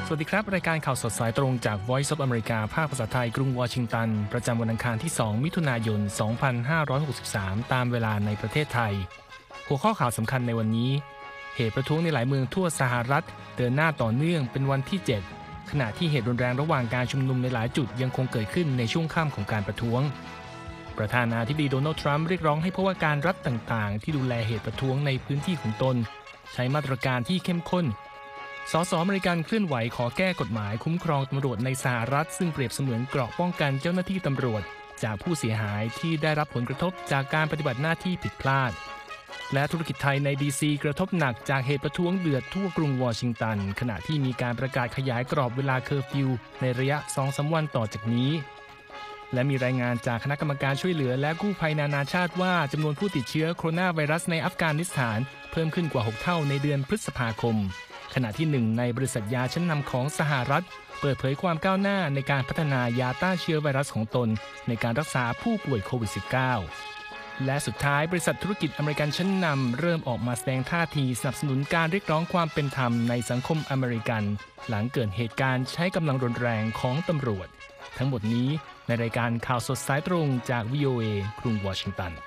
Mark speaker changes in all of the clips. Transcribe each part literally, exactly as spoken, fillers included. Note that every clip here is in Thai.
Speaker 1: สวัสดีครับรายการข่าวสดสายตรงจาก Voice of America ภาคภาษาไทยกรุงวอชิงตันประจำวันอังคารที่สองมิถุนายนสองพันห้าร้อยหกสิบสามตามเวลาในประเทศไทยหัวข้อข่าวสำคัญในวันนี้เหตุประท้วงในหลายเมืองทั่วสหรัฐเดินหน้าต่อเนื่องเป็นวันที่เจ็ดขณะที่เหตุรุนแรงระหว่างการชุมนุมในหลายจุดยังคงเกิดขึ้นในช่วงค่ำของการประท้วงประธานาธิบดีโดนัลด์ทรัมป์เรียกร้องให้ผู้ว่าการรัฐต่างๆที่ดูแลเหตุประท้วงในพื้นที่ของตนใช้มาตรการที่เข้มข้นสสอเมริกันเคลื่อนไหวขอแก้กฎหมายคุ้มครองตำรวจในสหรัฐซึ่งเปรียบเสมือนเกราะป้องกันเจ้าหน้าที่ตำรวจจากผู้เสียหายที่ได้รับผลกระทบจากการปฏิบัติหน้าที่ผิดพลาดและธุรกิจไทยในดีซีกระทบหนักจากเหตุประท้วงเดือดทั่วกรุงวอชิงตันขณะที่มีการประกาศขยายกรอบเวลาเคอร์ฟิวในระยะ สองถึงสาม วันต่อจากนี้และมีรายงานจากคณะกรรมการช่วยเหลือและกู้ภัยนานาชาติว่าจำนวนผู้ติดเชื้อโคโรนาไวรัสในอัฟกานิสถานเพิ่มขึ้นกว่าหกเท่าในเดือนพฤษภาคมขณะที่หนึ่งในบริษัทยาชั้นนำของสหรัฐเปิดเผยความก้าวหน้าในการพัฒนายาต้านเชื้อไวรัสของตนในการรักษาผู้ป่วยโควิด สิบเก้า และสุดท้ายบริษัทธุรกิจอเมริกันชั้นนำเริ่มออกมาแสดงท่าทีสนับสนุนการเรียกร้องความเป็นธรรมในสังคมอเมริกันหลังเกิดเหตุการณ์ใช้กำลังรุนแรงของตำรวจทั้งหมดนี้ในรายการข่าวสดสายตรงจาก วี โอ เอ กรุงวอชิงตัน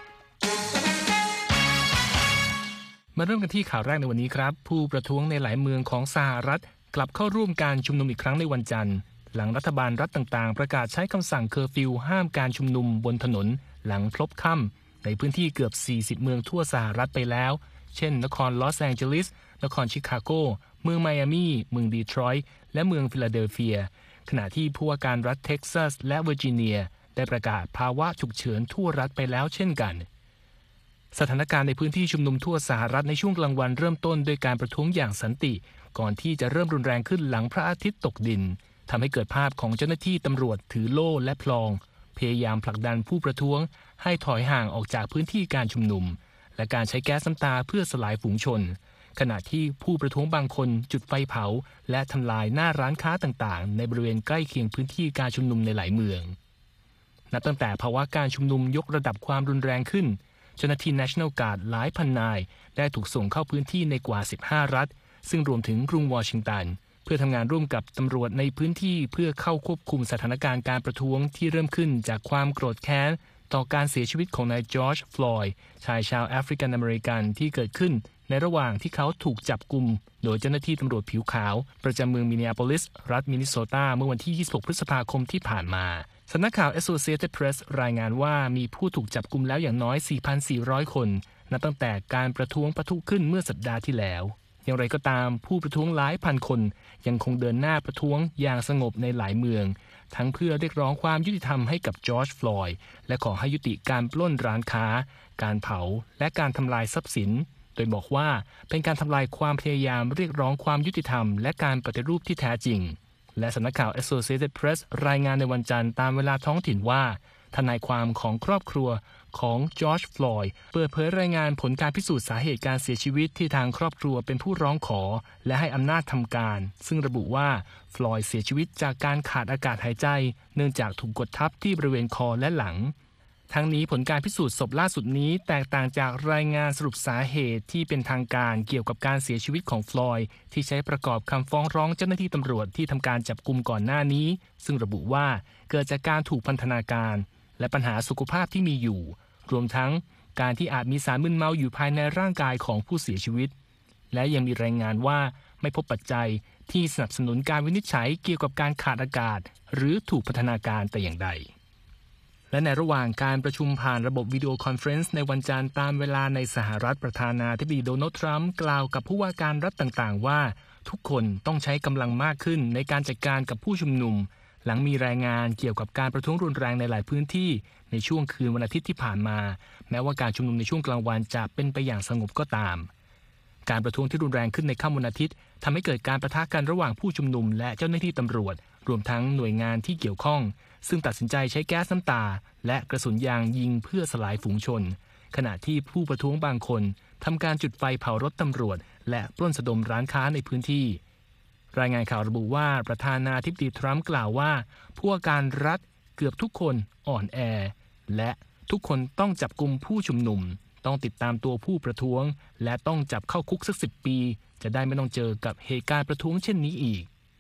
Speaker 1: มาเริ่มกันที่ข่าวแรกในวันนี้ครับผู้ประท้วงในหลายเมืองของสหรัฐกลับเข้าร่วมการชุมนุมอีกครั้งในวันจันทร์หลังรัฐบาลรัฐต่างๆประกาศใช้คำสั่งเคอร์ฟิวห้ามการชุมนุมบนถนนหลังพลบค่ำในพื้นที่เกือบสี่สิบเมืองทั่วสหรัฐไปแล้วเช่นนครลอสแองเจลิสนครชิคาโกเมืองไมอามีเมืองดีทรอยต์และเมืองฟิลาเดลเฟียขณะที่ผู้ว่าการรัฐเท็กซัสและเวอร์จิเนียได้ประกาศภาวะฉุกเฉินทั่วรัฐไปแล้วเช่นกันสถานการณ์ในพื้นที่ชุมนุมทั่วสหรัฐในช่วงกลางวันเริ่มต้นด้วยการประท้วงอย่างสันติก่อนที่จะเริ่มรุนแรงขึ้นหลังพระอาทิตย์ตกดินทำให้เกิดภาพของเจ้าหน้าที่ตำรวจถือโล่และพลองพยายามผลักดันผู้ประท้วงให้ถอยห่างออกจากพื้นที่การชุมนุมและการใช้แก๊สน้ำตาเพื่อสลายฝูงชนขณะที่ผู้ประท้วงบางคนจุดไฟเผาและทำลายหน้าร้านค้าต่างๆในบริเวณใกล้เคียงพื้นที่การชุมนุมในหลายเมืองนับตั้งแต่ภาวะการชุมนุมยกระดับความรุนแรงขึ้นเจ้าหน้าที่ National Guard หลายพันนายได้ถูกส่งเข้าพื้นที่ในกว่าสิบห้ารัฐซึ่งรวมถึงกรุงวอชิงตันเพื่อทำงานร่วมกับตำรวจในพื้นที่เพื่อเข้าควบคุมสถานการณ์การประท้วงที่เริ่มขึ้นจากความโกรธแค้นต่อการเสียชีวิตของนายจอร์จฟลอยด์ชายชาวแอฟริกันอเมริกันที่เกิดขึ้นในระหว่างที่เขาถูกจับกุมโดยเจ้าหน้าที่ตำรวจผิวขาวประจำเมืองมินนิอาโพลิสรัฐมินนิโซตาเมื่อวันที่ยี่สิบหกพฤษภาคมที่ผ่านมาสำนักข่าว Associated Press รายงานว่ามีผู้ถูกจับกุมแล้วอย่างน้อย สี่พันสี่ร้อย คนนับตั้งแต่การประท้วงปะทุขึ้นเมื่อสัปดาห์ที่แล้วอย่างไรก็ตามผู้ประท้วงหลายพันคนยังคงเดินหน้าประท้วงอย่างสงบในหลายเมืองทั้งเพื่อเรียกร้องความยุติธรรมให้กับจอร์จฟลอยด์และขอให้ยุติการปล้นร้านค้าการเผาและการทำลายทรัพย์สินโดยบอกว่าเป็นการทำลายความพยายามเรียกร้องความยุติธรรมและการปฏิรูปที่แท้จริงและสำนักข่าว Associated Press รายงานในวันจันทร์ตามเวลาท้องถิ่นว่าทนายความของครอบครัวของจอร์จฟลอยด์เปิดเผยรายงานผลการพิสูจน์สาเหตุการเสียชีวิตที่ทางครอบครัวเป็นผู้ร้องขอและให้อำนาจทำการซึ่งระบุว่าฟลอยด์เสียชีวิตจากการขาดอากาศหายใจเนื่องจากถูกกดทับที่บริเวณคอและหลังทั้งนี้ผลการพิสูจน์ศพล่าสุดนี้แตกต่างจากรายงานสรุปสาเหตุที่เป็นทางการเกี่ยวกับการเสียชีวิตของฟลอยด์ที่ใช้ประกอบคำฟ้องร้องเจ้าหน้าที่ตำรวจที่ทำการจับกุมก่อนหน้านี้ซึ่งระบุว่าเกิดจากการถูกพันธนาการและปัญหาสุขภาพที่มีอยู่รวมทั้งการที่อาจมีสารมึนเมาอยู่ภายในร่างกายของผู้เสียชีวิตและยังมีรายงานว่าไม่พบปัจจัยที่สนับสนุนการวินิจฉัยเกี่ยวกับการขาดอากาศหรือถูกพันธนาการแต่อย่างใดและในระหว่างการประชุมผ่านระบบวิดีโอคอนเฟอเรนซ์ในวันจันทร์ตามเวลาในสหรัฐประธานาธิบดีโดนัลด์ทรัมป์กล่าวกับผู้ว่าการรัฐต่างๆว่าทุกคนต้องใช้กำลังมากขึ้นในการจัดการกับผู้ชุมนุมหลังมีรายงานเกี่ยวกับการประท้วงรุนแรงในหลายพื้นที่ในช่วงคืนวันอาทิตย์ที่ผ่านมาแม้ว่าการชุมนุมในช่วงกลางวันจะเป็นไปอย่างสงบก็ตามการประท้วงที่รุนแรงขึ้นในค่ำวันอาทิตย์ทำให้เกิดการปะทะกันระหว่างผู้ชุมนุมและเจ้าหน้าที่ตำรวจรวมทั้งหน่วยงานที่เกี่ยวข้องซึ่งตัดสินใจใช้แก๊สน้ำตาและกระสุนยางยิงเพื่อสลายฝูงชนขณะที่ผู้ประท้วงบางคนทำการจุดไฟเผารถตำรวจและปล้นสะดมร้านค้าในพื้นที่รายงานข่าวระบุว่าประธานาธิบดีทรัมป์กล่าวว่าผู้ว่าการรัฐเกือบทุกคนอ่อนแอและทุกคนต้องจับกุมผู้ชุมนุมต้องติดตามตัวผู้ประท้วงและต้องจับเข้าคุกสักสิบปีจะได้ไม่ต้องเจอกับเหตุการณ์ประท้วงเช่นนี้อีก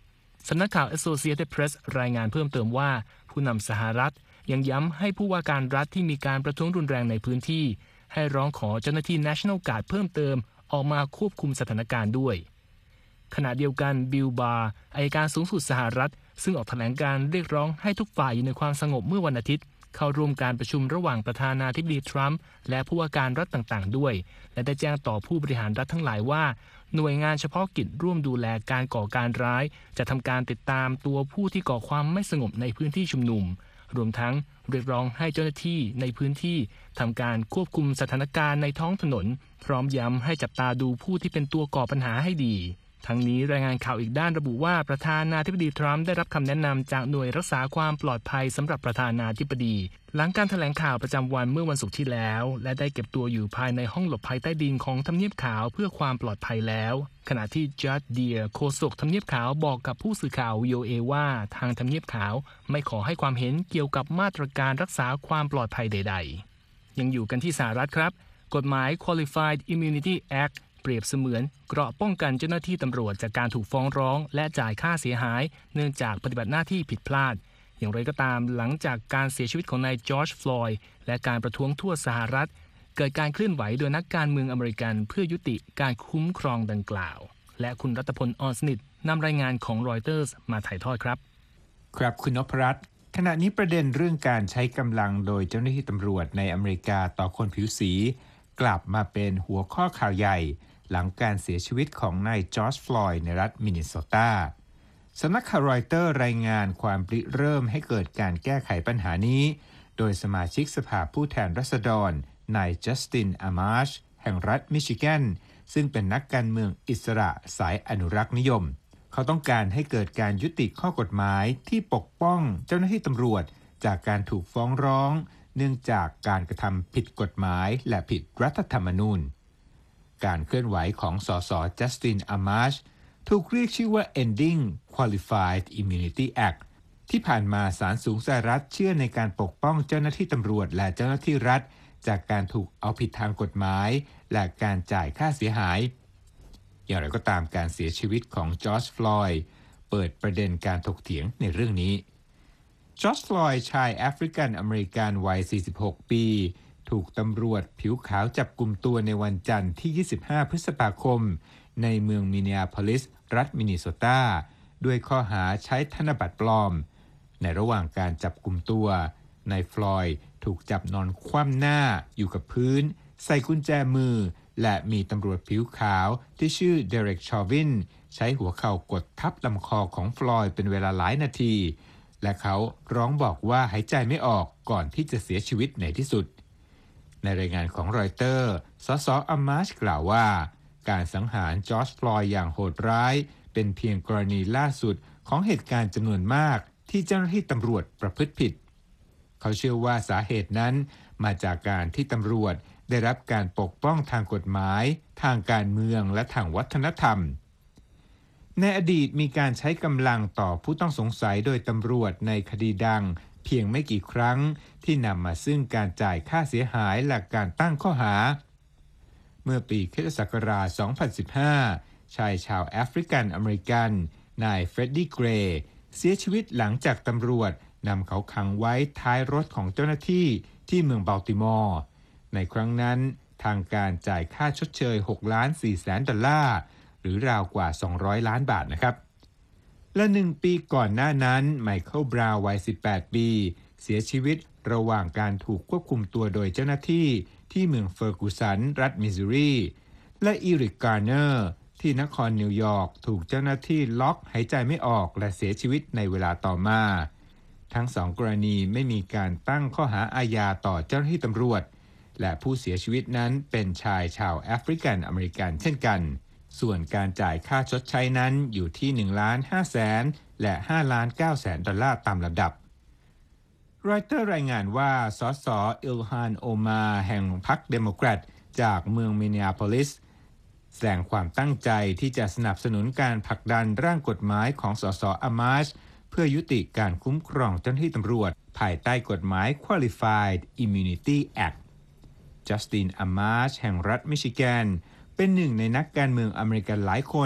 Speaker 1: สำนักข่าว Associated Press รายงานเพิ่มเติมว่าผู้นำสหรัฐยังย้ำให้ผู้ว่าการรัฐที่มีการประท้วงรุนแรงในพื้นที่ให้ร้องขอเจ้าหน้าที่ National Guard เพิ่มเติมออกมาควบคุมสถานการณ์ด้วยขณะเดียวกันบิลบาร์อัยการสูงสุดสหรัฐซึ่งออกแถลงการเรียกร้องให้ทุกฝ่ายอยู่ในความสงบเมื่อวันอาทิตย์เข้าร่วมการประชุมระหว่างประธานาธิบดีทรัมป์และผู้ว่าการรัฐต่างๆด้วยและได้แจ้งต่อผู้บริหารรัฐทั้งหลายว่าหน่วยงานเฉพาะกิจร่วมดูแลการก่อการร้ายจะทำการติดตามตัวผู้ที่ก่อความไม่สงบในพื้นที่ชุมนุมรวมทั้งเรียกร้องให้เจ้าหน้าที่ในพื้นที่ทำการควบคุมสถานการณ์ในท้องถนนพร้อมย้ำให้จับตาดูผู้ที่เป็นตัวก่อปัญหาให้ดีทั้งนี้รายงานข่าวอีกด้านระบุว่าประธานาธิบดีทรัมป์ได้รับคำแนะนำจากหน่วยรักษาความปลอดภัยสำหรับประธานาธิบดีหลังการแถลงข่าวประจำวันเมื่อวันศุกร์ที่แล้วและได้เก็บตัวอยู่ภายในห้องหลบภัยใต้ดินของทำเนียบขาวเพื่อความปลอดภัยแล้วขณะที่จัดเดียร์โฆษกทำเนียบขาวบอกกับผู้สื่อข่าว วี โอ เอ ว่าทางทำเนียบขาวไม่ขอให้ความเห็นเกี่ยวกับมาตรการรักษาความปลอดภัยใดๆยังอยู่กันที่สหรัฐครับกฎหมาย Qualified Immunity Actเปรียบเสมือนเกราะป้องกันเจ้าหน้าที่ตำรวจจากการถูกฟ้องร้องและจ่ายค่าเสียหายเนื่องจากปฏิบัติหน้าที่ผิดพลาดอย่างไรก็ตามหลังจากการเสียชีวิตของนายจอร์จฟลอยด์และการประท้วงทั่วสหรัฐเกิดการเคลื่อนไหวโดยนักการเมืองอเมริกันเพื่อยุติการคุ้มครองดังกล่าวและคุณรัตพล อ่อนสนิทนำรายงานของรอยเตอร์สมาถ่ายทอดครับ
Speaker 2: ครับคุณนพรัตน์ขณะนี้ประเด็นเรื่องการใช้กำลังโดยเจ้าหน้าที่ตำรวจในอเมริกาต่อคนผิวสีกลับมาเป็นหัวข้อข่าวใหญ่หลังการเสียชีวิตของนายจอร์จฟลอยด์ในรัฐมินนิโซตาสำนักข่าวรอยเตอร์รายงานความริเริ่มให้เกิดการแก้ไขปัญหานี้โดยสมาชิกสภาผู้แทนราษฎรนายจัสติน อามาชแห่งรัฐมิชิแกนซึ่งเป็นนักการเมืองอิสระสายอนุรักษ์นิยมเขาต้องการให้เกิดการยุติข้อกฎหมายที่ปกป้องเจ้าหน้าที่ตำรวจจากการถูกฟ้องร้องเนื่องจากการกระทำผิดกฎหมายและผิดรัฐธรรมนูญการเคลื่อนไหวของสสจัสติน อามาชถูกเรียกชื่อว่า Ending Qualified Immunity Act ที่ผ่านมาศาลสูงสหรัฐเชื่อในการปกป้องเจ้าหน้าที่ตำรวจและเจ้าหน้าที่รัฐจากการถูกเอาผิดทางกฎหมายและการจ่ายค่าเสียหายอย่างไรก็ตามการเสียชีวิตของจอร์จฟลอยด์เปิดประเด็นการถกเถียงในเรื่องนี้จอร์จฟลอยด์ชายแอฟริกันอเมริกันวัยสี่สิบหกปีถูกตำรวจผิวขาวจับกุมตัวในวันจันทร์ที่ยี่สิบห้าพฤษภาคมในเมืองมินนีอาโพลิสรัฐมินนิโซตาด้วยข้อหาใช้ธนบัตรปลอมในระหว่างการจับกุมตัวนายฟลอยด์ถูกจับนอนคว่ำหน้าอยู่กับพื้นใส่กุญแจมือและมีตำรวจผิวขาวที่ชื่อเดเร็ก ชอวินใช้หัวเข่ากดทับลำคอของฟลอยด์เป็นเวลาหลายนาทีและเขาร้องบอกว่าหายใจไม่ออกก่อนที่จะเสียชีวิตในที่สุดในรายงานของรอยเตอร์สส อามาชกล่าวว่าการสังหารจอร์จฟลอยด์อย่างโหดร้ายเป็นเพียงกรณีล่าสุดของเหตุการณ์จำนวนมากที่เจ้าหน้าที่ตำรวจประพฤติผิดเขาเชื่อว่าสาเหตุนั้นมาจากการที่ตำรวจได้รับการปกป้องทางกฎหมายทางการเมืองและทางวัฒนธรรมในอดีตมีการใช้กำลังต่อผู้ต้องสงสัยโดยตำรวจในคดีดังเพียงไม่กี่ครั้งที่นำมาซึ่งการจ่ายค่าเสียหายและการตั้งข้อหาเมื่อปีคริสตศักราช สองพันสิบห้า ชายชาวแอฟริกันอเมริกันนายเฟรดดี้ เกรย์เสียชีวิตหลังจากตำรวจนำเขาขังไว้ท้ายรถของเจ้าหน้าที่ที่เมืองบัลติมอร์ในครั้งนั้นทางการจ่ายค่าชดเชย หกล้านสี่แสนดอลลาร์หรือราวกว่าสองร้อยล้านบาทนะครับและหนึ่งปีก่อนหน้านั้นไมเคิล บราวน์วัยสิบแปดปีเสียชีวิตระหว่างการถูกควบคุมตัวโดยเจ้าหน้าที่ที่เมืองเฟอร์กูสันรัฐมิสซูรีและอีริก การ์เนอร์ที่นครนิวยอร์กถูกเจ้าหน้าที่ล็อกหายใจไม่ออกและเสียชีวิตในเวลาต่อมาทั้งสองกรณีไม่มีการตั้งข้อหาอาญาต่อเจ้าหน้าที่ตำรวจและผู้เสียชีวิตนั้นเป็นชายชาวแอฟริกันอเมริกันเช่นกันส่วนการจ่ายค่าชดใช้นั้นอยู่ที่ หนึ่งล้านห้าแสน และ ห้าล้านเก้าแสนดอลลาร์ตามลำดับรอยเตอร์รายงานว่าสสอิลฮาน โอมาแห่งพรรคเดโมแครตจากเมืองมินนีอาโพลิสแสดงความตั้งใจที่จะสนับสนุนการผลักดันร่างกฎหมายของสส อามาชเพื่อยุติการคุ้มครองเจ้าหน้าที่ตำรวจภายใต้กฎหมาย Qualified Immunity Act จัสติน อามาชแห่งรัฐมิชิแกนเป็นหนึ่งในนักการเมืองอเมริกันหลายคน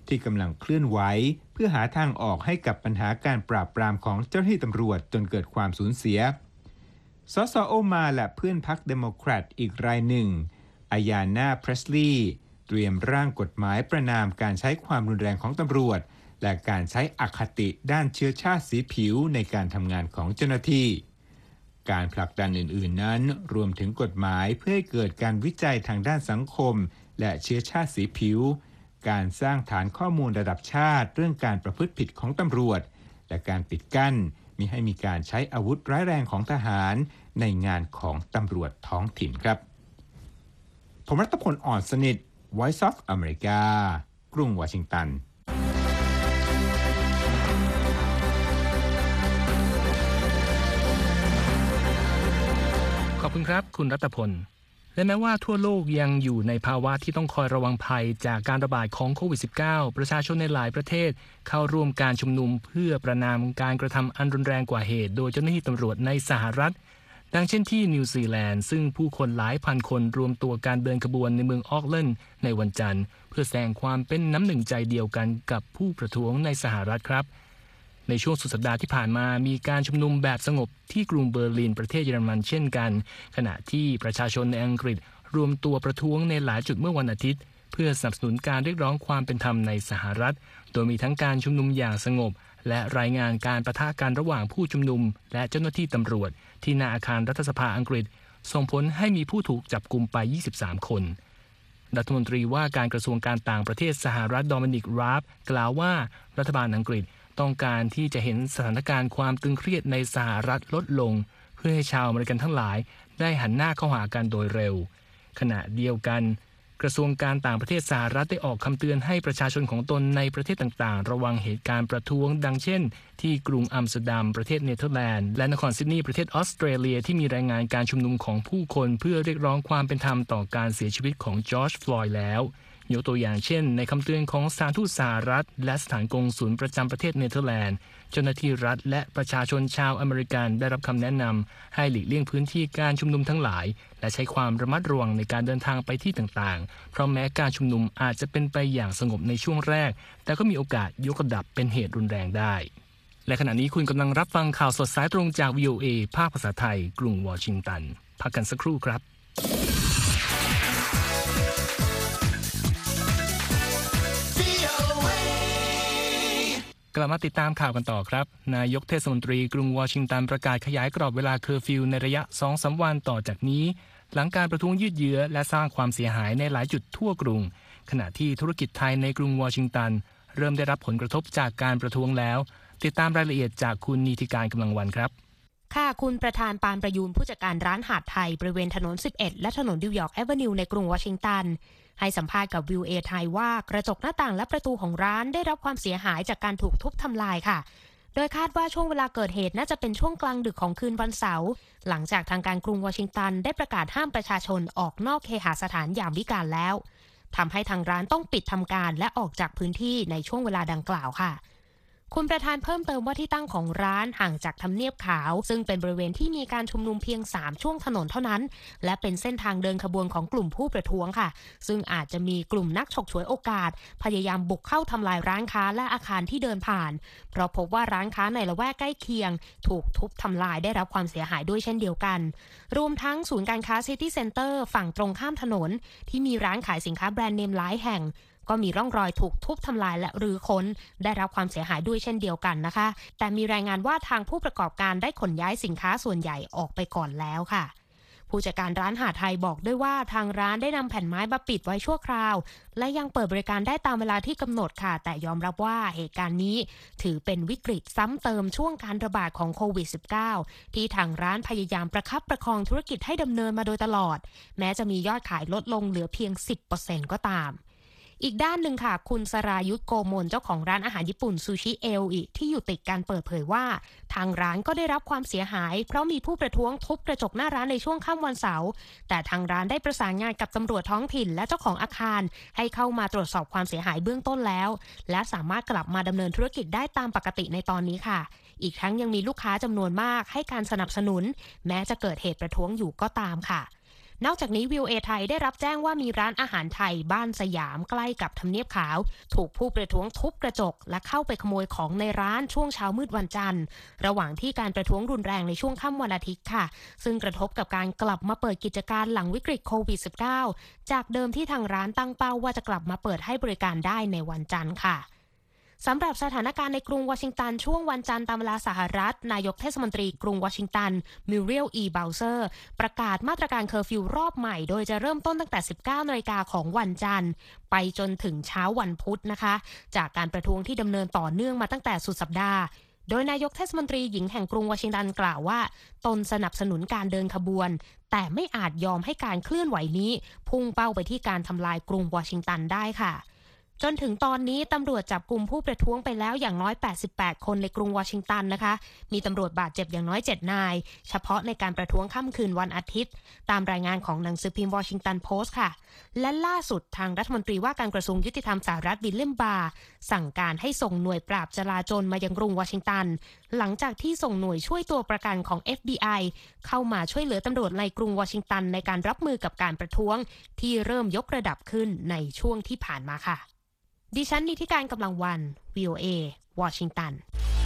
Speaker 2: ที่กำลังเคลื่อนไหวเพื่อหาทางออกให้กับปัญหาการปราบปรามของเจ้าหน้าที่ตำรวจจนเกิดความสูญเสียสสโอมาและเพื่อนพรรคเดโมแครตอีกรายหนึ่งอายานาเพรสลีย์เตรียมร่างกฎหมายประณามการใช้ความรุนแรงของตำรวจและการใช้อคติด้านเชื้อชาติสีผิวในการทำงานของเจ้าหน้าที่การผลักดันอื่นๆนั้นรวมถึงกฎหมายเพื่อให้เกิดการวิจัยทางด้านสังคมและเชื้อชาติสีผิวการสร้างฐานข้อมูลระดับชาติเรื่องการประพฤติผิดของตำรวจและการปิดกั้นมิให้มีการใช้อาวุธร้ายแรงของทหารในงานของตำรวจท้องถิ่นครับผมรัตพล อ่อนสนิท Voice of America กรุงวอชิงตัน
Speaker 1: ขอบคุณครับคุณรัตพลและแม้ว่าทั่วโลกยังอยู่ในภาวะที่ต้องคอยระวังภัยจากการระบาดของโควิด สิบเก้า ประชาชนในหลายประเทศเข้าร่วมการชุมนุมเพื่อประณามการกระทำอันรุนแรงกว่าเหตุโดยเจ้าหน้าที่ตำรวจในสหรัฐดังเช่นที่นิวซีแลนด์ซึ่งผู้คนหลายพันคนรวมตัวการเดินขบวนในเมืองออกแลนด์ในวันจันทร์เพื่อแสดงความเป็นน้ำหนึ่งใจเดียวกันกับผู้ประท้วงในสหรัฐครับในช่วงสุดสัปดาห์ที่ผ่านมามีการชุมนุมแบบสงบที่กรุงเบอร์ลินประเทศเยอรมันเช่นกันขณะที่ประชาชนในอังกฤษรวมตัวประท้วงในหลายจุดเมื่อวันอาทิตย์เพื่อสนับสนุนการเรียกร้องความเป็นธรรมในสหรัฐโดยมีทั้งการชุมนุมอย่างสงบและรายงานการปะทะกันระหว่างผู้ชุมนุมและเจ้าหน้าที่ตำรวจที่หน้าอาคารรัฐสภาอังกฤษส่งผลให้มีผู้ถูกจับกุมไปยี่สิบสามคนรัฐมนตรีว่าการกระทรวงการต่างประเทศสหรัฐโดมินิก ราฟกล่าวว่ารัฐบาลอังกฤษต้องการที่จะเห็นสถานการณ์ความตึงเครียดในสหรัฐลดลงเพื่อให้ชาวอเมริกันทั้งหลายได้หันหน้าเข้าหากันโดยเร็วขณะเดียวกันกระทรวงการต่างประเทศสหรัฐได้ออกคำเตือนให้ประชาชนของตนในประเทศต่างๆระวังเหตุการณ์ประท้วงดังเช่นที่กรุงอัมสเตอร์ดัมประเทศเนเธอร์แลนด์และนครซิดนีย์ประเทศออสเตรเลียที่มีรายงานการชุมนุมของผู้คนเพื่อเรียกร้องความเป็นธรรมต่อการเสียชีวิตของจอร์จ ฟลอยด์แล้วยกตัวอย่างเช่นในคำเตือนของสถานทูตสหรัฐและสถานกงสุลประจำประเทศเนเธอร์แลนด์เจ้าหน้าที่รัฐและประชาชนชาวอเมริกันได้รับคำแนะนำให้หลีกเลี่ยงพื้นที่การชุมนุมทั้งหลายและใช้ความระมัดระวังในการเดินทางไปที่ต่างๆเพราะแม้การชุมนุมอาจจะเป็นไปอย่างสงบในช่วงแรกแต่ก็มีโอกาสยกระดับเป็นเหตุรุนแรงได้และขณะนี้คุณกำลังรับฟังข่าวสดสายตรงจาก วี โอ เอ ภาคภาษาไทยกรุงวอชิงตันพักกันสักครู่ครับกลับมาติดตามข่าวกันต่อครับนายกเทศมนตรีกรุงวอชิงตันประกาศขยายกรอบเวลาเคอร์ฟิวในระยะ สองถึงสาม วันต่อจากนี้หลังการประท้วงยืดเยื้อและสร้างความเสียหายในหลายจุดทั่วกรุงขณะที่ธุรกิจไทยในกรุงวอชิงตันเริ่มได้รับผลกระทบจากการประท้วงแล้วติดตามรายละเอียดจากคุณนีติการกำลังวันครับ
Speaker 3: ค่ะคุณประธานปานประยูนผู้จัดการร้านหาดไทยบริเวณถนนสิบเอ็ดและถนนนิวยอร์กแอเวนิวในกรุงวอชิงตันให้สัมภาษณ์กับ วี โอ เอ ไทยว่ากระจกหน้าต่างและประตูของร้านได้รับความเสียหายจากการถูกทุบทำลายค่ะโดยคาดว่าช่วงเวลาเกิดเหตุน่าจะเป็นช่วงกลางดึกของคืนวันเสาร์หลังจากทางการกรุงวอชิงตันได้ประกาศห้ามประชาชนออกนอกเคหสถานยามวิกาลแล้วทำให้ทางร้านต้องปิดทำการและออกจากพื้นที่ในช่วงเวลาดังกล่าวค่ะคุณประธานเพิ่มเติมว่าที่ตั้งของร้านห่างจากทำเนียบขาวซึ่งเป็นบริเวณที่มีการชุมนุมเพียงสามช่วงถนนเท่านั้นและเป็นเส้นทางเดินขบวนของกลุ่มผู้ประท้วงค่ะซึ่งอาจจะมีกลุ่มนักฉกฉวยโอกาสพยายามบุกเข้าทำลายร้านค้าและอาคารที่เดินผ่านเพราะพบว่าร้านค้าในละแวกใกล้เคียงถูกทุบทำลายได้รับความเสียหายด้วยเช่นเดียวกันรวมทั้งศูนย์การค้าซิตี้เซ็นเตอร์ฝั่งตรงข้ามถนนที่มีร้านขายสินค้าแบรนด์เนมหลายแห่งก็มีร่องรอยถูกทุบทำลายและรื้อค้นได้รับความเสียหายด้วยเช่นเดียวกันนะคะแต่มีรายงานว่าทางผู้ประกอบการได้ขนย้ายสินค้าส่วนใหญ่ออกไปก่อนแล้วค่ะผู้จัดการร้านหาดไทยบอกด้วยว่าทางร้านได้นำแผ่นไม้มาปิดไว้ชั่วคราวและยังเปิดบริการได้ตามเวลาที่กำหนดค่ะแต่ยอมรับว่าเหตุการณ์นี้ถือเป็นวิกฤตซ้ำเติมช่วงการระบาดของโควิด สิบเก้า ที่ทางร้านพยายามประคับประคองธุรกิจให้ดำเนินมาโดยตลอดแม้จะมียอดขายลดลงเหลือเพียง สิบเปอร์เซ็นต์ ก็ตามอีกด้านหนึ่งค่ะคุณสรายุทธโกมลเจ้าของร้านอาหารญี่ปุ่นซูชิเอลอิที่อยู่ติดกันเปิดเผยว่าทางร้านก็ได้รับความเสียหายเพราะมีผู้ประท้วงทุบกระจกหน้าร้านในช่วงค่ำวันเสาร์แต่ทางร้านได้ประสานงานกับตำรวจท้องถิ่นและเจ้าของอาคารให้เข้ามาตรวจสอบความเสียหายเบื้องต้นแล้วและสามารถกลับมาดำเนินธุรกิจได้ตามปกติในตอนนี้ค่ะอีกทั้งยังมีลูกค้าจำนวนมากให้การสนับสนุนแม้จะเกิดเหตุประท้วงอยู่ก็ตามค่ะนอกจากนี้ วี โอ เอ ไทยได้รับแจ้งว่ามีร้านอาหารไทยบ้านสยามใกล้กับทำเนียบขาวถูกผู้ประท้วงทุบกระจกและเข้าไปขโมยของในร้านช่วงเช้ามืดวันจันทร์ระหว่างที่การประท้วงรุนแรงในช่วงค่ำวันอาทิตย์ค่ะซึ่งกระทบกับการกลับมาเปิดกิจการหลังวิกฤตโควิด สิบเก้า จากเดิมที่ทางร้านตั้งเป้าว่าจะกลับมาเปิดให้บริการได้ในวันจันทร์ค่ะสำหรับสถานการณ์ในกรุงวอชิงตันช่วงวันจันทร์ตามเวลาสหรัฐนายกเทศมนตรีกรุงวอชิงตันมิเรียล อี เบลเซอร์ประกาศมาตรการเคอร์ฟิวรอบใหม่โดยจะเริ่มต้นตั้งแต่ สิบเก้านาฬิกาของวันจันทร์ไปจนถึงเช้าวันพุธนะคะจากการประท้วงที่ดำเนินต่อเนื่องมาตั้งแต่สุดสัปดาห์โดยนายกเทศมนตรีหญิงแห่งกรุงวอชิงตันกล่าวว่าตนสนับสนุนการเดินขบวนแต่ไม่อาจยอมให้การเคลื่อนไหวนี้พุ่งเป้าไปที่การทำลายกรุงวอชิงตันได้ค่ะจนถึงตอนนี้ตำรวจจับกลุ่มผู้ประท้วงไปแล้วอย่างน้อยแปดสิบแปดคนในกรุงวอชิงตันนะคะมีตำรวจบาดเจ็บอย่างน้อยเจ็ดนายเฉพาะในการประท้วงค่ำคืนวันอาทิตย์ตามรายงานของหนังสือพิมพ์วอชิงตันโพสต์ค่ะและล่าสุดทางรัฐมนตรีว่าการกระทรวงยุติธรรมสหรัฐวิลเลียมบาร์สั่งการให้ส่งหน่วยปราบจลาจลมายังกรุงวอชิงตันหลังจากที่ส่งหน่วยช่วยตัวประกันของ เอฟ บี ไอ เข้ามาช่วยเหลือตำรวจในกรุงวอชิงตันในการรับมือกับการประท้วงที่เริ่มยกระดับขึ้นในช่วงที่ผ่านมาค่ะดิฉันนิติการกำลังวัน วี โอ เอ วอชิงตัน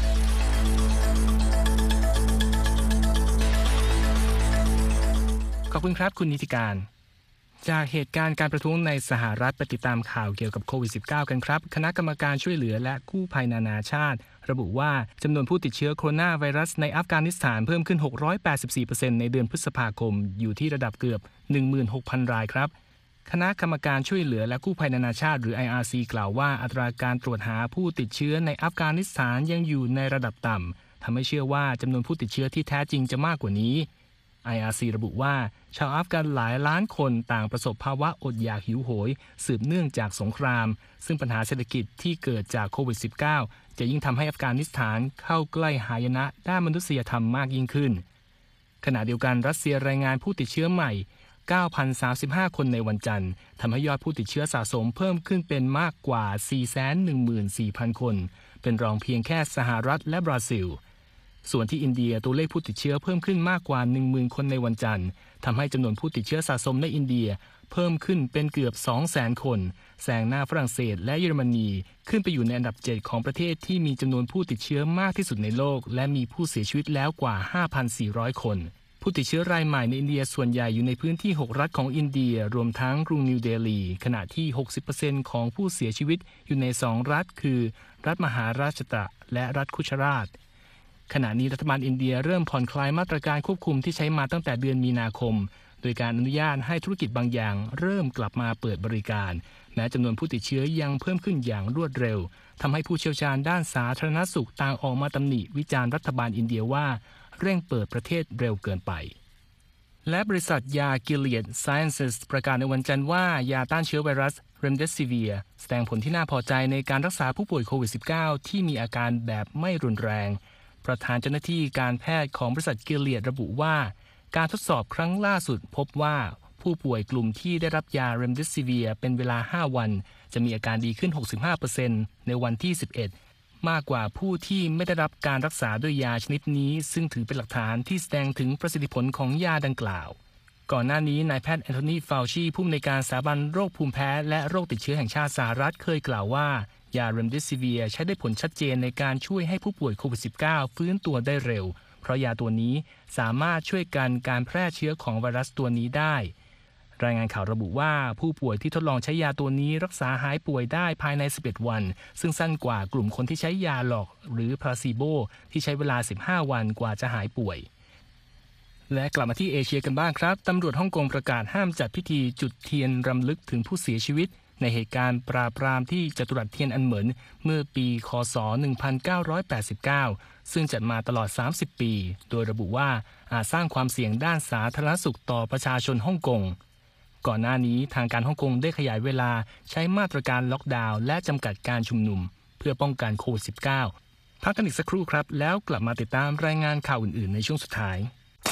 Speaker 1: ขอบคุณครับคุณนิติการจากเหตุการณ์การประท้วงในสหรัฐไปติดตามข่าวเกี่ยวกับโควิด สิบเก้า กันครับคณะกรรมการช่วยเหลือและกู้ภัยนานาชาติระบุว่าจำนวนผู้ติดเชื้อโคโรนาไวรัสในอัฟกานิสถานเพิ่มขึ้น หกร้อยแปดสิบสี่เปอร์เซ็นต์ ในเดือนพฤษภาคมอยู่ที่ระดับเกือบ หนึ่งหมื่นหกพัน รายครับคณะกรรมการช่วยเหลือและกู้ภัยนานาชาติหรือ ไอ อาร์ ซี กล่าวว่าอัตราการตรวจหาผู้ติดเชื้อในอัฟกานิสถานยังอยู่ในระดับต่ำทำให้เชื่อว่าจำนวนผู้ติดเชื้อที่แท้จริงจะมากกว่านี้ ไอ อาร์ ซี ระบุว่าชาวอัฟกันหลายล้านคนต่างประสบภาวะอดอยากหิวโหยสืบเนื่องจากสงครามซึ่งปัญหาเศรษฐกิจที่เกิดจากโควิด สิบเก้า จะยิ่งทำให้อัฟกานิสถานเข้าใกล้หายนะด้านมนุษยธรรมมากยิ่งขึ้นขณะเดียวกันรัสเซียรายงานผู้ติดเชื้อใหม่เก้าพันสามสิบห้า คนในวันจันทร์ทำให้ยอดผู้ติดเชื้อสะสมเพิ่มขึ้นเป็นมากกว่า สี่แสนหนึ่งหมื่นสี่พัน คนเป็นรองเพียงแค่สหรัฐและบราซิลส่วนที่อินเดียตัวเลขผู้ติดเชื้อเพิ่มขึ้นมากกว่า หนึ่งหมื่น คนในวันจันทร์ทำให้จำนวนผู้ติดเชื้อสะสมในอินเดียเพิ่มขึ้นเป็นเกือบ สองแสน คนแซงหน้าฝรั่งเศสและเยอรมนีขึ้นไปอยู่ในอันดับเจ็ดของประเทศที่มีจำนวนผู้ติดเชื้อมากที่สุดในโลกและมีผู้เสียชีวิตแล้วกว่า ห้าพันสี่ร้อย คนผู้ติดเชื้อรายใหม่ในอินเดียส่วนใหญ่อยู่ในพื้นที่หกรัฐของอินเดียรวมทั้งกรุงนิวเดลีขณะที่ หกสิบเปอร์เซ็นต์ ของผู้เสียชีวิตอยู่ในสองรัฐคือรัฐมหาราชตะและรัฐคุชราตขณะนี้รัฐบาลอินเดียเริ่มผ่อนคลายมาตรการควบคุมที่ใช้มาตั้งแต่เดือนมีนาคมโดยการอนุญาตให้ธุรกิจบางอย่างเริ่มกลับมาเปิดบริการแม้จำนวนผู้ติดเชื้อยังเพิ่มขึ้นอย่างรวดเร็วทำให้ผู้เชี่ยวชาญด้านสาธารณสุขต่างออกมาตำหนิวิจารณ์รัฐบาลอินเดียว่าเร่งเปิดประเทศเร็วเกินไปและบริษัทยา Gilead Sciences ประกาศในวันจันทร์ว่ายาต้านเชื้อไวรัส Remdesivir แสดงผลที่น่าพอใจในการรักษาผู้ป่วยโควิด สิบเก้า ที่มีอาการแบบไม่รุนแรงประธานเจ้าหน้าที่การแพทย์ของบริษัท Gilead ระบุว่าการทดสอบครั้งล่าสุดพบว่าผู้ป่วยกลุ่มที่ได้รับยา Remdesivir เป็นเวลาห้าวันจะมีอาการดีขึ้น หกสิบห้าเปอร์เซ็นต์ ในวันที่สิบเอ็ดมากกว่าผู้ที่ไม่ได้รับการรักษาด้วยยาชนิดนี้ซึ่งถือเป็นหลักฐานที่แสดงถึงประสิทธิผลของยาดังกล่าวก่อนหน้านี้นายแพทย์แอนโทนี ฟาวชีผู้อำนวยการสถาบันโรคภูมิแพ้และโรคติดเชื้อแห่งชาติสหรัฐเคยกล่าวว่ายา Remdesivir ใช้ได้ผลชัดเจนในการช่วยให้ผู้ป่วยโควิด สิบเก้า ฟื้นตัวได้เร็วเพราะยาตัวนี้สามารถช่วยกันการแพร่เชื้อของไวรัสตัวนี้ได้รายงานข่าวระบุว่าผู้ป่วยที่ทดลองใช้ยาตัวนี้รักษาหายป่วยได้ภายในสิบเอ็ดวันซึ่งสั้นกว่ากลุ่มคนที่ใช้ยาหลอกหรือพลาซิโบที่ใช้เวลาสิบห้าวันกว่าจะหายป่วยและกลับมาที่เอเชียกันบ้างครับตำรวจฮ่องกงประกาศห้ามจัดพิธีจุดเทียนรำลึกถึงผู้เสียชีวิตในเหตุการณ์ปราบปรามที่จตุรัสเทียนอันเหมินเมื่อปีค.ศ. หนึ่งพันเก้าร้อยแปดสิบเก้าซึ่งจัดมาตลอดสามสิบปีโดยระบุว่าอาจสร้างความเสี่ยงด้านสาธารณสุขต่อประชาชนฮ่องกงก่อนหน้านี้ทางการฮ่องกงได้ขยายเวลาใช้มาตรการล็อกดาวน์และจำกัดการชุมนุมเพื่อป้องกันโควิด สิบเก้า พักกันอีกสักครู่ครับแล้วกลับมาติดตามรายงานข่าวอื่นๆในช่วงสุดท้าย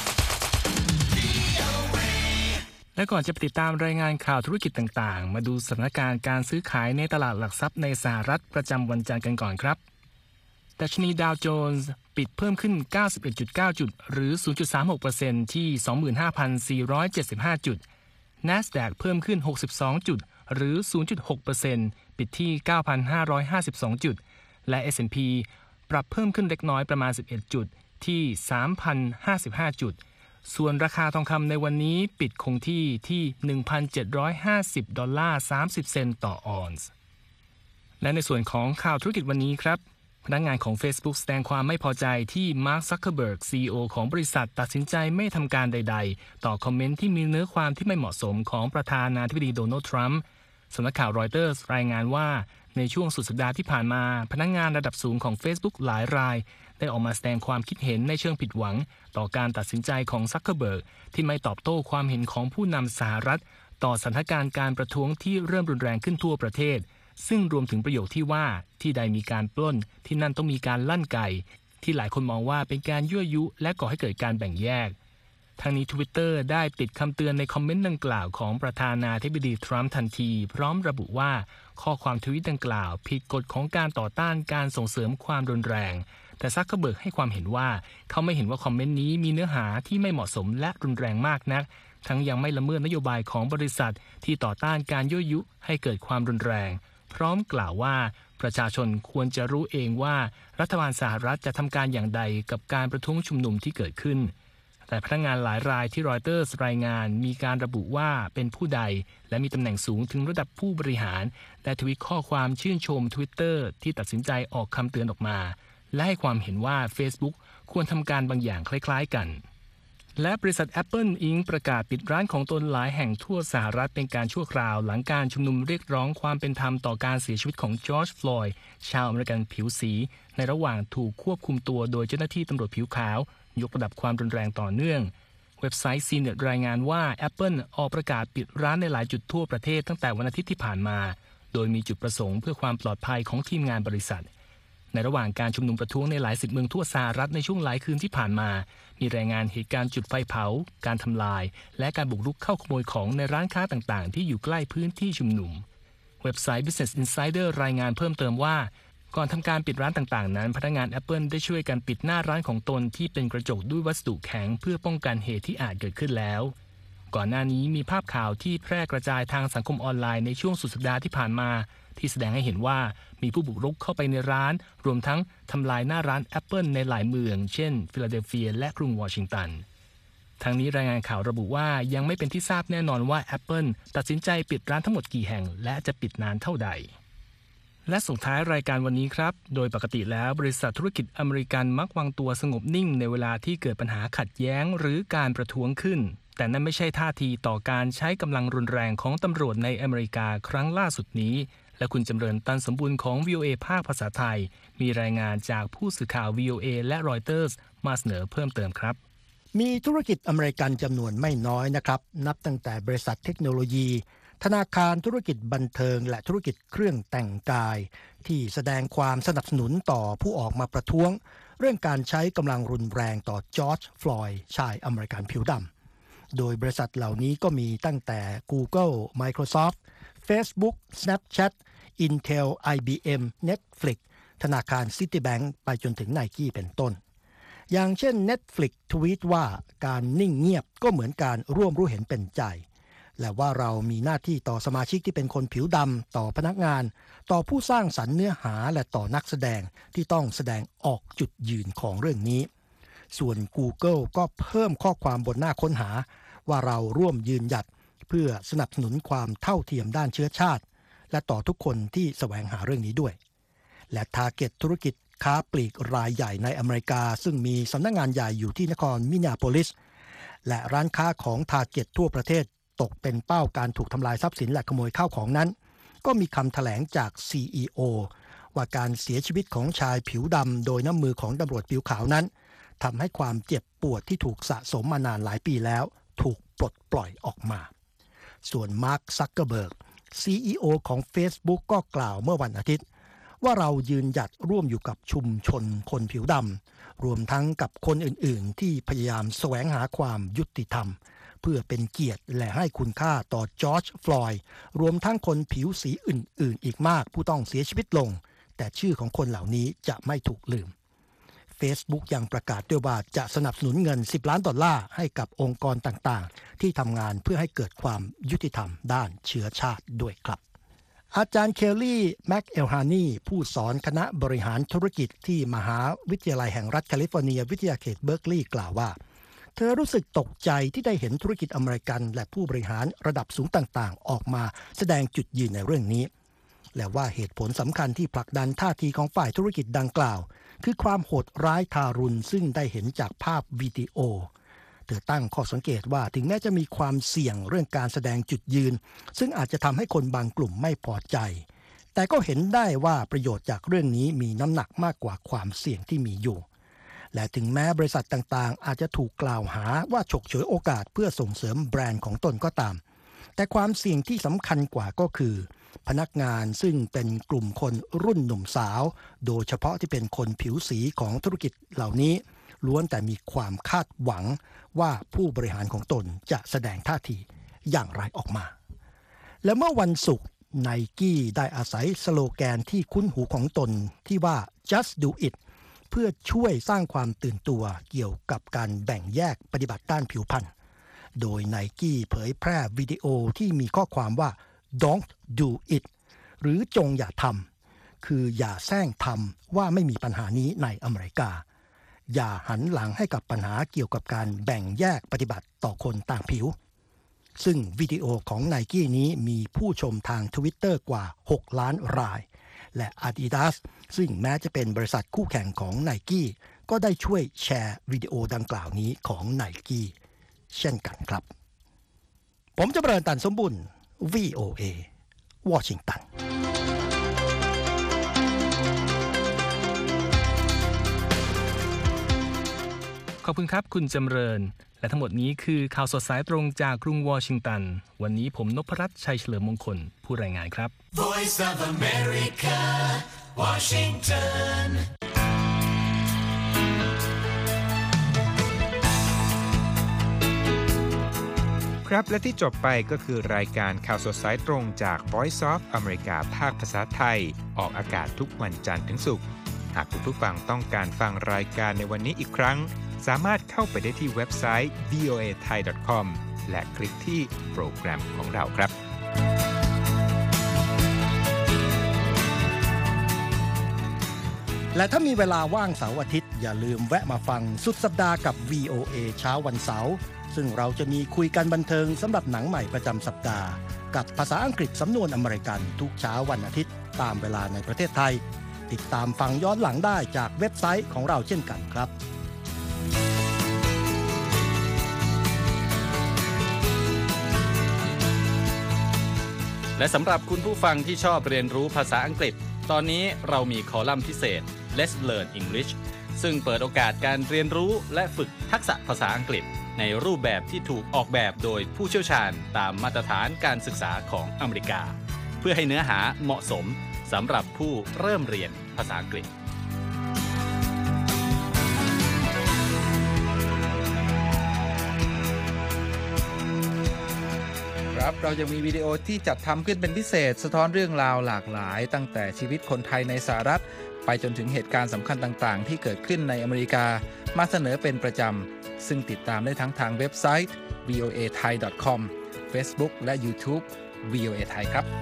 Speaker 1: และก่อนจะไปติดตามรายงานข่าวธุรกิจต่างๆมาดูสถานการณ์การซื้อขายในตลาดหลักทรัพย์ในสหรัฐประจำวันจันทร์กันก่อนครับดัชนีดาวโจนส์ปิดเพิ่มขึ้น เก้าสิบเอ็ดจุดเก้า จุดหรือ ศูนย์จุดสามหกเปอร์เซ็นต์ ที่ สองหมื่นห้าพันสี่ร้อยเจ็ดสิบห้า จุด NASDAQ เพิ่มขึ้น หกสิบสอง จุดหรือ ศูนย์จุดหกเปอร์เซ็นต์ ปิดที่ เก้าพันห้าร้อยห้าสิบสอง จุดและ เอส แอนด์ พี ปรับเพิ่มขึ้นเล็กน้อยประมาณ สิบเอ็ด จุดที่ สามพันห้าสิบห้า จุดส่วนราคาทองคำในวันนี้ปิดคงที่ที่ หนึ่งพันเจ็ดร้อยห้าสิบดอลลาร์สามสิบเซนต์ต่อออนซ์และในส่วนของข่าวธุรกิจวันนี้ครับพนักงานของ Facebook แสดงความไม่พอใจที่ Mark Zuckerberg ซี อี โอ ของบริษัทตัดสินใจไม่ทำการใดๆต่อคอมเมนต์ที่มีเนื้อความที่ไม่เหมาะสมของประธานาธิบดีโดนัลด์ทรัมป์สำนักข่าวรอยเตอร์สรายงานว่าในช่วงสุดสัปดาห์ที่ผ่านมาพนักงานระดับสูงของ Facebook หลายรายได้ออกมาแสดงความคิดเห็นในเชิงผิดหวังต่อการตัดสินใจของ Zuckerberg ที่ไม่ตอบโต้ความเห็นของผู้นำสหรัฐต่อสถานการณ์การประท้วงที่เริ่มรุนแรงขึ้นทั่วประเทศซึ่งรวมถึงประโยคที่ว่าที่ใดมีการปล้นที่นั่นต้องมีการลั่นไกที่หลายคนมองว่าเป็นการยั่วยุและก่อให้เกิดการแบ่งแยกทางนี้ Twitter ได้ติดคำเตือนในคอมเมนต์ดังกล่าวของประธานาธิบดีทรัมป์ทันทีพร้อมระบุว่าข้อความทวิตดังกล่าวผิดกฎของการต่อต้านการส่งเสริมความรุนแรงแต่ซักเคอร์เบิร์กให้ความเห็นว่าเขาไม่เห็นว่าคอมเมนต์นี้มีเนื้อหาที่ไม่เหมาะสมและรุนแรงมากนักทั้งยังไม่ละเมิดนโยบายของบริษัทที่ต่อต้านการยั่วยุให้เกิดความรุนแรงพร้อมกล่าวว่าประชาชนควรจะรู้เองว่ารัฐบาลสหรัฐจะทำการอย่างใดกับการประท้วงชุมนุมที่เกิดขึ้นแต่พนักงานหลายรายที่รอยเตอร์สรายงานมีการระบุว่าเป็นผู้ใดและมีตำแหน่งสูงถึงระดับผู้บริหารได้ทวีตข้อความชื่นชม Twitter ที่ตัดสินใจออกคำเตือนออกมาและให้ความเห็นว่า Facebook ควรทำการบางอย่างคล้ายๆกันและบริษัท Apple อิงค์ประกาศปิดร้านของตนหลายแห่งทั่วสหรัฐเป็นการชั่วคราวหลังการชุมนุมเรียกร้องความเป็นธรรมต่อการเสียชีวิตของจอร์จ ฟลอยด์ชาวอเมริกันผิวสีในระหว่างถูกควบคุมตัวโดยเจ้าหน้าที่ตำรวจผิวขาวยกระดับความรุนแรงต่อเนื่องเว็บไซต์ ซี เน็ต รายงานว่า Apple ออกประกาศปิดร้านในหลายจุดทั่วประเทศตั้งแต่วันอาทิตย์ที่ผ่านมาโดยมีจุดประสงค์เพื่อความปลอดภัยของทีมงานบริษัทในระหว่างการชุมนุมประท้วงในหลายสิบเมืองทั่วสหรัฐในช่วงหลายคืนที่ผ่านมามีรายงานเหตุการณ์จุดไฟเผาการทำลายและการบุกรุกเข้าขโมยของในร้านค้าต่างๆที่อยู่ใกล้พื้นที่ชุมนุมเว็บไซต์ Business Insider รายงานเพิ่มเติมว่าก่อนทำการปิดร้านต่างๆนั้นพนักงาน Apple ได้ช่วยกันปิดหน้าร้านของตนที่เป็นกระจกด้วยวัสดุแข็งเพื่อป้องกันเหตุที่อาจเกิดขึ้นแล้วก่อนหน้านี้มีภาพข่าวที่แพร่กระจายทางสังคมออนไลน์ในช่วงสุดสัปดาห์ที่ผ่านมาที่แสดงให้เห็นว่ามีผู้บุกรุกเข้าไปในร้านรวมทั้งทำลายหน้าร้าน Apple ในหลายเมืองเช่นฟิลาเดลเฟียและกรุงวอชิงตันทางนี้รายงานข่าวระบุว่ายังไม่เป็นที่ทราบแน่นอนว่า Apple ตัดสินใจปิดร้านทั้งหมดกี่แห่งและจะปิดนานเท่าใดและส่งท้ายรายการวันนี้ครับโดยปกติแล้วบริษัทธุรกิจอเมริกันมักวางตัวสงบนิ่งในเวลาที่เกิดปัญหาขัดแย้งหรือการประท้วงขึ้นแต่นั่นไม่ใช่ท่าทีต่อการใช้กำลังรุนแรงของตำรวจในอเมริกาครั้งล่าสุดนี้และคุณจำเริญตันสมบูรณ์ของ วี โอ เอ ภาคภาษาไทยมีรายงานจากผู้สื่อข่าว วี โอ เอ และรอยเตอร์สมาเสนอเพิ่มเติมครับ
Speaker 4: มีธุรกิจอเมริกันจำนวนไม่น้อยนะครับนับตั้งแต่บริษัทเทคโนโลยีธนาคารธุรกิจบันเทิงและธุรกิจเครื่องแต่งกายที่แสดงความสนับสนุนต่อผู้ออกมาประท้วงเรื่องการใช้กำลังรุนแรงต่อจอร์จ ฟลอยด์ชายอเมริกันผิวดำโดยบริษัทเหล่านี้ก็มีตั้งแต่ Google Microsoft Facebook Snapchat Intel ไอ บี เอ็ม Netflix ธนาคาร Citibank ไปจนถึง Nike เป็นต้นอย่างเช่น Netflix ทวีตว่าการนิ่งเงียบก็เหมือนการร่วมรู้เห็นเป็นใจและว่าเรามีหน้าที่ต่อสมาชิกที่เป็นคนผิวดำต่อพนักงานต่อผู้สร้างสรรค์เนื้อหาและต่อนักแสดงที่ต้องแสดงออกจุดยืนของเรื่องนี้ส่วน Google ก็เพิ่มข้อความบนหน้าค้นหาว่าเราร่วมยืนหยัดเพื่อสนับสนุนความเท่าเทียมด้านเชื้อชาติและต่อทุกคนที่แสวงหาเรื่องนี้ด้วยและ Target ธุรกิจค้าปลีกรายใหญ่ในอเมริกาซึ่งมีสำนักงานใหญ่อยู่ที่นครมินนีอาโพลิสและร้านค้าของ Target ทั่วประเทศตกเป็นเป้าการถูกทำลายทรัพย์สินและขโมยข้าวของนั้นก็มีคำแถลงจาก ซี อี โอ ว่าการเสียชีวิตของชายผิวดำโดยน้ำมือของตำรวจผิวขาวนั้นทำให้ความเจ็บปวดที่ถูกสะสมมานานหลายปีแล้วถูกปลดปล่อยออกมาส่วนมาร์ค ซักเกอร์เบิร์ก ซี อี โอ ของ Facebook ก็กล่าวเมื่อวันอาทิตย์ว่าเรายืนหยัดร่วมอยู่กับชุมชนคนผิวดำรวมทั้งกับคนอื่นๆที่พยายามแสวงหาความยุติธรรมเพื่อเป็นเกียรติและให้คุณค่าต่อจอร์จ ฟลอยด์รวมทั้งคนผิวสีอื่นๆอีกมากผู้ต้องเสียชีวิตลงแต่ชื่อของคนเหล่านี้จะไม่ถูกลืม Facebook ยังประกาศด้วยว่าจะสนับสนุนเงินสิบล้านดอลลาร์ให้กับองค์กรต่างๆที่ทำงานเพื่อให้เกิดความยุติธรรมด้านเชื้อชาติด้วยครับอาจารย์เคลลี่แม็กเอลฮานีผู้สอนคณะบริหารธุรกิจที่มหาวิทยาลัยแห่งรัฐแคลิฟอร์เนียวิทยาเขตเบิร์กลีย์กล่าวว่าเธอรู้สึกตกใจที่ได้เห็นธุรกิจอเมริกันและผู้บริหารระดับสูงต่างๆออกมาแสดงจุดยืนในเรื่องนี้และว่าเหตุผลสำคัญที่ผลักดันท่าทีของฝ่ายธุรกิจดังกล่าวคือความโหดร้ายทารุณซึ่งได้เห็นจากภาพวิดีโอเธอตั้งข้อสังเกตว่าถึงแม้จะมีความเสี่ยงเรื่องการแสดงจุดยืนซึ่งอาจจะทำให้คนบางกลุ่มไม่พอใจแต่ก็เห็นได้ว่าประโยชน์จากเรื่องนี้มีน้ำหนักมากกว่าความเสี่ยงที่มีอยู่และถึงแม้บริษัทต่างๆอาจจะถูกกล่าวหาว่าฉกฉวยโอกาสเพื่อส่งเสริมแบรนด์ของตนก็ตามแต่ความเสี่ยงที่สำคัญกว่าก็คือพนักงานซึ่งเป็นกลุ่มคนรุ่นหนุ่มสาวโดยเฉพาะที่เป็นคนผิวสีของธุรกิจเหล่านี้ล้วนแต่มีความคาดหวังว่าผู้บริหารของตนจะแสดงท่าทีอย่างไรออกมาและเมื่อวันศุกร์ไนกี้ได้อาศัยสโลแกนที่คุ้นหูของตนที่ว่า just do it เพื่อช่วยสร้างความตื่นตัวเกี่ยวกับการแบ่งแยกปฏิบัติด้านผิวพรรณโดยไนกี้เผยแพร่วิดีโอที่มีข้อความว่า don't do it หรือจงอย่าทำคืออย่าแซงทำว่าไม่มีปัญหานี้ในอเมริกาอย่าหันหลังให้กับปัญหาเกี่ยวกับการแบ่งแยกปฏิบัติต่อคนต่างผิวซึ่งวิดีโอของไนกี้นี้มีผู้ชมทาง Twitter กว่าหกล้านรายและ Adidas ซึ่งแม้จะเป็นบริษัทคู่แข่งของไนกี้ก็ได้ช่วยแชร์วิดีโอดังกล่าวนี้ของไนกี้เช่นกันครับผมจะเริญตันสมบุญ วี โอ เอ วอชิงตัน
Speaker 1: ขอบคุณครับคุณจำเริญและทั้งหมดนี้คือข่าวสดสายตรงจากกรุงวอชิงตันวันนี้ผมนพรัตน์ชัยเฉลิมมงคลผู้รายงานครับ
Speaker 5: Voice of America Washington
Speaker 2: ครับและที่จบไปก็คือรายการข่าวสดสายตรงจาก Voice of America ภาคภาษาไทยออกอากาศทุกวันจันทร์ถึงศุกร์หากคุณผู้ฟังต้องการฟังรายการในวันนี้อีกครั้งสามารถเข้าไปได้ที่เว็บไซต์ วี โอ เอ ไทย ดอท คอม และคลิกที่โปรแกรมของเราครับ
Speaker 4: และถ้ามีเวลาว่างเสาร์อาทิตย์อย่าลืมแวะมาฟังสุดสัปดาห์กับ วี โอ เอ เช้าวันเสาร์ซึ่งเราจะมีคุยกันบันเทิงสำหรับหนังใหม่ประจำสัปดาห์กับภาษาอังกฤษสำนวนอเมริกันทุกเช้าวันอาทิตย์ตามเวลาในประเทศไทยติดตามฟังย้อนหลังได้จากเว็บไซต์ของเราเช่นกันครับ
Speaker 6: และสำหรับคุณผู้ฟังที่ชอบเรียนรู้ภาษาอังกฤษตอนนี้เรามีคอลัมน์พิเศษ Let's Learn English ซึ่งเปิดโอกาสการเรียนรู้และฝึกทักษะภาษาอังกฤษในรูปแบบที่ถูกออกแบบโดยผู้เชี่ยวชาญตามมาตรฐานการศึกษาของอเมริกาเพื่อให้เนื้อหาเหมาะสมสำหรับผู้เริ่มเรียนภาษาอังกฤษ
Speaker 7: ครับเรายังมีวิดีโอที่จัดทำขึ้นเป็นพิเศษสะท้อนเรื่องราวหลากหลายตั้งแต่ชีวิตคนไทยในสหรัฐไปจนถึงเหตุการณ์สำคัญต่างๆที่เกิดขึ้นในอเมริกามาเสนอเป็นประจำซึ่งติดตามได้ทั้งทางเว็บไซต์ วี โอ เอ ไทย ดอท คอม Facebook และ YouTube วี โอ เอ ไทยครับ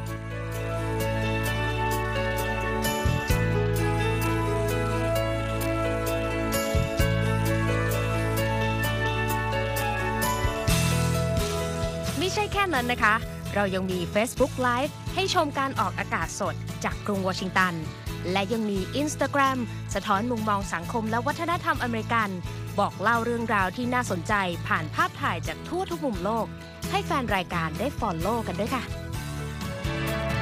Speaker 3: ไม่ใช่แค่นั้นนะคะเรายังมี Facebook Live ให้ชมการออกอากาศสดจากกรุงวอชิงตันและยังมี Instagram สะท้อนมุมมองสังคมและวัฒนธรรมอเมริกันบอกเล่าเรื่องราวที่น่าสนใจผ่านภาพถ่ายจากทั่วทุกมุมโลกให้แฟนรายการได้ follow กันด้วยค่ะ